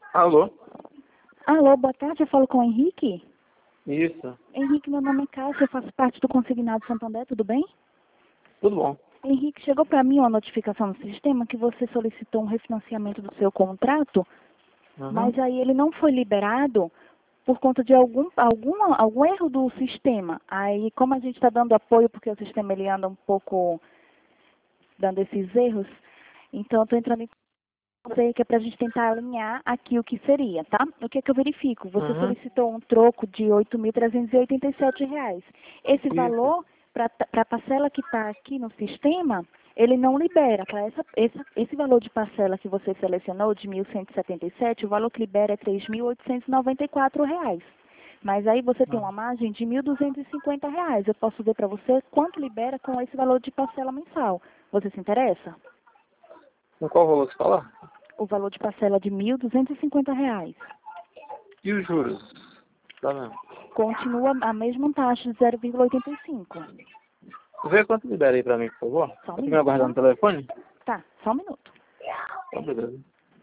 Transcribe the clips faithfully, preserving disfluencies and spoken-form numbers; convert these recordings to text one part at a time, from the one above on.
Alô? Alô, boa tarde, eu falo com o Henrique. Isso. Henrique, meu nome é Cássia, eu faço parte do Consignado Santander, tudo bem? Tudo bom. Henrique, chegou para mim uma notificação no sistema que você solicitou um refinanciamento do seu contrato, Uhum. mas aí ele não foi liberado por conta de algum, alguma, algum erro do sistema. Aí, como a gente está dando apoio, porque o sistema ele anda um pouco dando esses erros, então eu estou entrando em você que é para a gente tentar alinhar aqui o que seria, tá? O que é que eu verifico? Você Uhum. solicitou um troco de oito mil trezentos e oitenta e sete reais. Esse Isso. valor, para a parcela que está aqui no sistema, ele não libera. Para essa, esse, esse valor de parcela que você selecionou, de mil cento e setenta e sete, o valor que libera é três mil oitocentos e noventa e quatro reais. Mas aí você tem uma margem de mil duzentos e cinquenta reais. Eu posso ver para você quanto libera com esse valor de parcela mensal. Você se interessa? Com qual valor você fala? O valor de parcela de mil duzentos e cinquenta reais. E os juros? Tá vendo? Continua a mesma taxa de zero vírgula oitenta e cinco. Vê quanto libera aí pra mim, por favor. Só um Tá me minuto, aguardando no tá? telefone? Tá, só um minuto. Tá, beleza.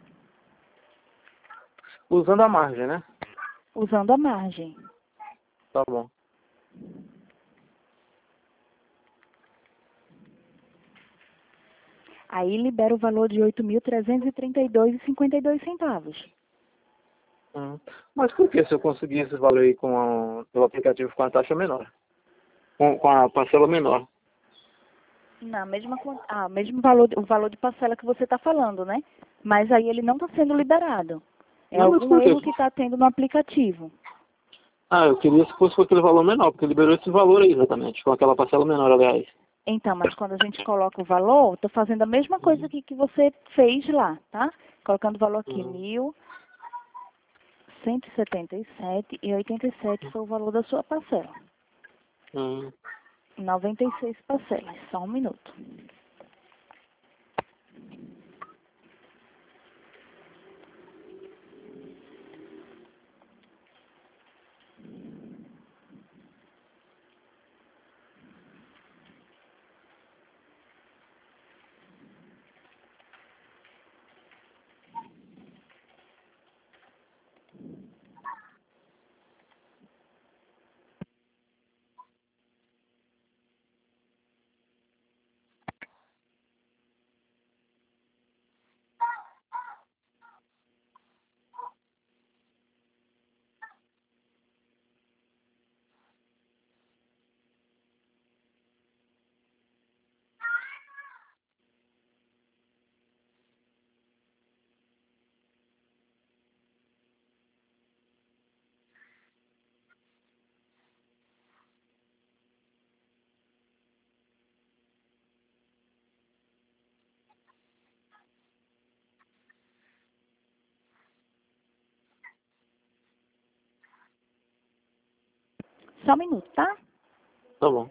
Usando a margem, né? Usando a margem. Tá bom. Aí libera o valor de oito mil trezentos e trinta e dois reais e cinquenta e dois centavos. Uhum. Mas por que se eu conseguir esse valor aí com a, pelo aplicativo com a taxa menor? Com, com a parcela menor? Na mesma quan- ah, mesmo valor, o valor de parcela que você está falando, né? Mas aí ele não está sendo liberado. É Não, mas algum por quê? erro que está tendo no aplicativo. Ah, eu queria se fosse com aquele valor menor, porque liberou esse valor aí exatamente, com aquela parcela menor, aliás. Então, mas quando a gente coloca o valor, estou fazendo a mesma coisa Uhum. que, que você fez lá, tá? Colocando o valor aqui, Uhum. mil cento e setenta e sete e oitenta e sete foi o valor da sua parcela. Uhum. noventa e seis parcelas, só um minuto. Só um minuto, tá? Tá bom.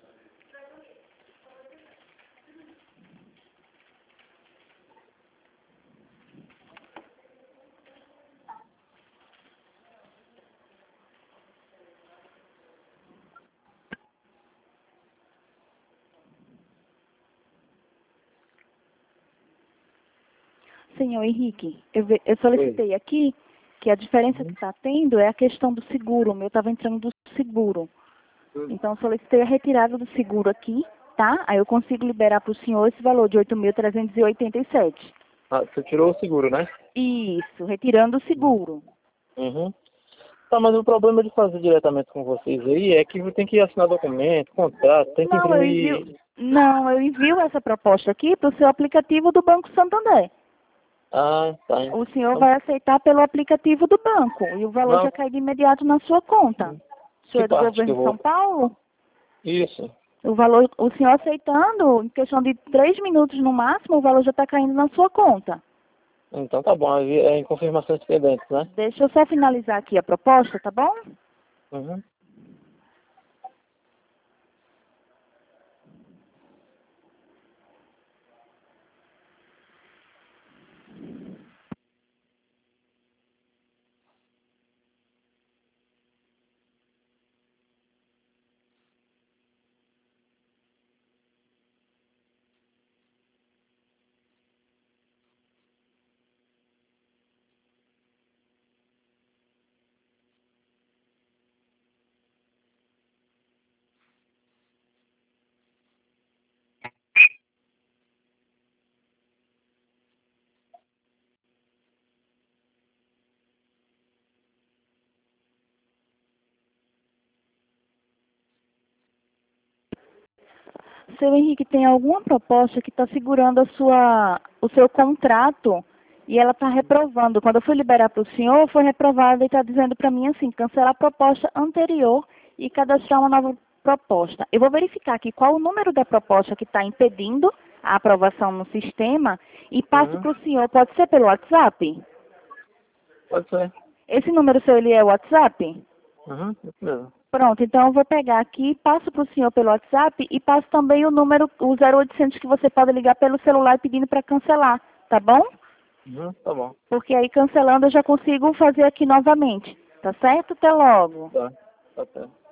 Senhor Henrique, eu, ve- eu Oi. solicitei aqui que a diferença que Uhum. está tendo é a questão do seguro. O meu estava entrando do seguro. Uhum. Então, eu solicitei a retirada do seguro aqui, tá? Aí eu consigo liberar para o senhor esse valor de oito mil trezentos e oitenta e sete. Ah, você tirou o seguro, né? Isso, retirando o seguro. Uhum. Tá, mas o problema de fazer diretamente com vocês aí é que tem que assinar documento, contrato, tem que Não, eu envio, imprimir. não, eu envio essa proposta aqui para o seu aplicativo do Banco Santander. Ah, tá. O senhor Então, vai aceitar pelo aplicativo do banco e o valor não, já cai de imediato na sua conta. O senhor que é do parte que governo eu de São vou? Paulo? Isso. O valor, o senhor aceitando, em questão de três minutos no máximo, o valor já está caindo na sua conta. Então tá bom, aí é em confirmações pendentes, né? Deixa eu só finalizar aqui a proposta, tá bom? Uhum. seu Henrique, tem alguma proposta que está segurando a sua, o seu contrato e ela está reprovando. Quando eu fui liberar para o senhor, foi reprovada e está dizendo para mim assim, cancelar a proposta anterior e cadastrar uma nova proposta. Eu vou verificar aqui qual o número da proposta que está impedindo a aprovação no sistema e passo Uhum. para o senhor. Pode ser pelo WhatsApp? Pode ser. Esse número seu, ele é WhatsApp? Uhum, isso mesmo. Pronto, então eu vou pegar aqui, passo para o senhor pelo WhatsApp e passo também o número, o zero oitocentos que você pode ligar pelo celular pedindo para cancelar, tá bom? Uhum, tá bom. Porque aí cancelando eu já consigo fazer aqui novamente, tá certo? Até logo. Tá, tá certo.